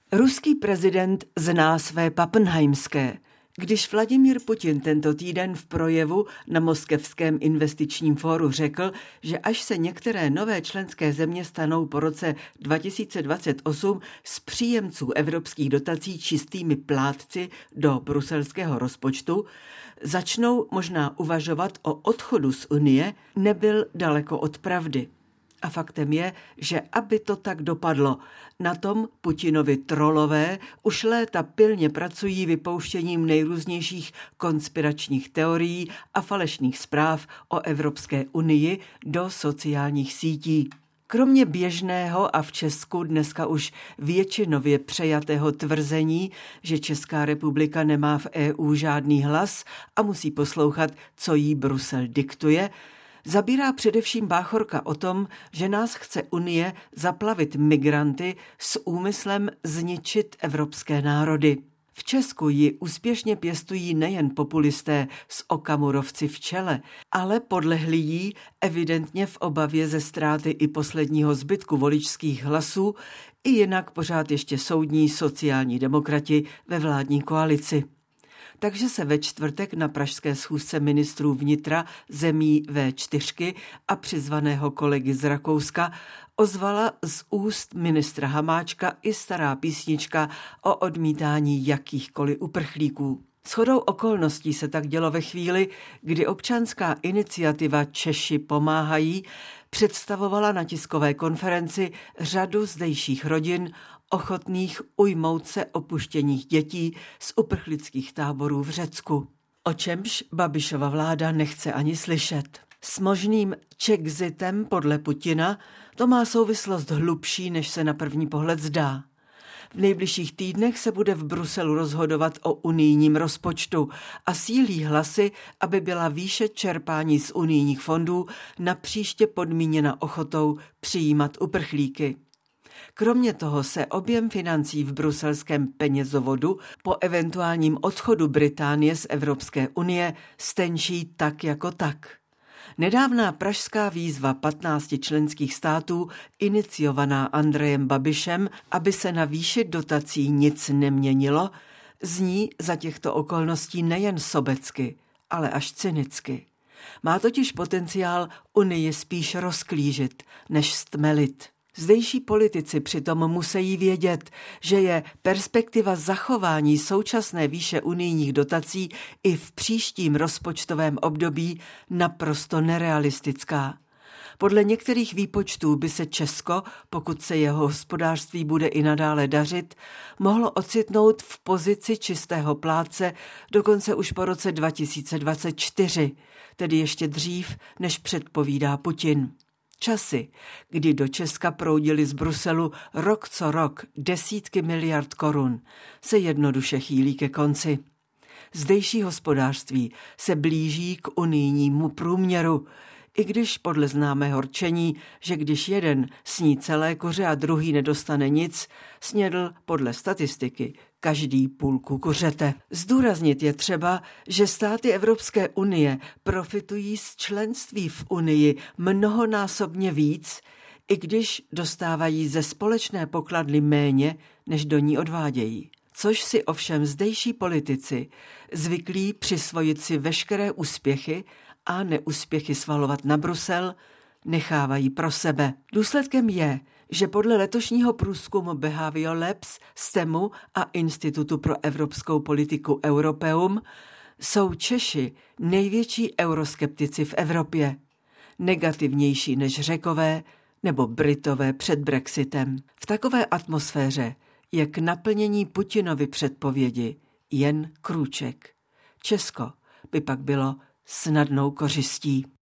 Ruský prezident zná své pappenheimské. Když Vladimír Putin tento týden v projevu na Moskevském investičním fóru řekl, že až se některé nové členské země stanou po roce 2028 z příjemců evropských dotací čistými plátci do bruselského rozpočtu, začnou možná uvažovat o odchodu z Unie, nebyl daleko od pravdy. A faktem je, že aby to tak dopadlo, na tom Putinovi trolové už léta pilně pracují vypouštěním nejrůznějších konspiračních teorií a falešných zpráv o Evropské unii do sociálních sítí. Kromě běžného a v Česku dneska už většinově přejatého tvrzení, že Česká republika nemá v EU žádný hlas a musí poslouchat, co jí Brusel diktuje, zabírá především báchorka o tom, že nás chce Unie zaplavit migranty s úmyslem zničit evropské národy. V Česku ji úspěšně pěstují nejen populisté s okamurovci v čele, ale podlehli jí evidentně v obavě ze ztráty i posledního zbytku voličských hlasů i jinak pořád ještě soudní sociální demokrati ve vládní koalici. Takže se ve čtvrtek na pražské schůzce ministrů vnitra zemí V4 a přizvaného kolegy z Rakouska ozvala z úst ministra Hamáčka i stará písnička o odmítání jakýchkoliv uprchlíků. Shodou okolností se tak dělo ve chvíli, kdy občanská iniciativa Češi pomáhají představovala na tiskové konferenci řadu zdejších rodin ochotných ujmout se opuštěných dětí z uprchlických táborů v Řecku. O čemž Babišova vláda nechce ani slyšet. S možným Czexitem podle Putina to má souvislost hlubší, než se na první pohled zdá. V nejbližších týdnech se bude v Bruselu rozhodovat o unijním rozpočtu a sílí hlasy, aby byla výše čerpání z unijních fondů napříště podmíněna ochotou přijímat uprchlíky. Kromě toho se objem financí v bruselském penězovodu po eventuálním odchodu Británie z Evropské unie stenčí tak jako tak. Nedávná pražská výzva 15 členských států, iniciovaná Andrejem Babišem, aby se na výši dotací nic neměnilo, zní za těchto okolností nejen sobecky, ale až cynicky. Má totiž potenciál Unii spíš rozklížit, než stmelit. Zdejší politici přitom musí vědět, že je perspektiva zachování současné výše unijních dotací i v příštím rozpočtovém období naprosto nerealistická. Podle některých výpočtů by se Česko, pokud se jeho hospodářství bude i nadále dařit, mohlo ocitnout v pozici čistého plátce dokonce už po roce 2024, tedy ještě dřív, než předpovídá Putin. Časy, kdy do Česka proudily z Bruselu rok co rok desítky miliard korun, se jednoduše chýlí ke konci. Zdejší hospodářství se blíží k unijnímu průměru, i když podle známého rčení, že když jeden sní celé kuře a druhý nedostane nic, snědl podle statistiky každý půlku kuřete. Zdůraznit je třeba, že státy Evropské unie profitují z členství v Unii mnohonásobně víc, i když dostávají ze společné pokladny méně, než do ní odvádějí. Což si ovšem zdejší politici zvyklí přisvojit si veškeré úspěchy a neúspěchy svalovat na Brusel, nechávají pro sebe. Důsledkem je, že podle letošního průzkumu Behavio Labs, STEMu a Institutu pro evropskou politiku Europeum jsou Češi největší euroskeptici v Evropě, negativnější než Řekové nebo Britové před Brexitem. V takové atmosféře je k naplnění Putinovy předpovědi jen krůček. Česko by pak bylo snadnou kořistí.